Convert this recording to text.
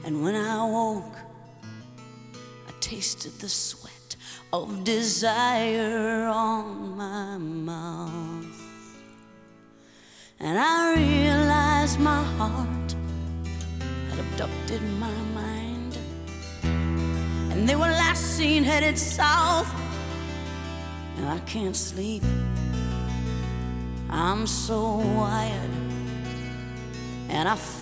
And when I woke, I tasted the sweat of desire on my mouth. And I realized my heart had abducted my mind, and they were last seen headed south. And I can't sleep, I'm so wired, and I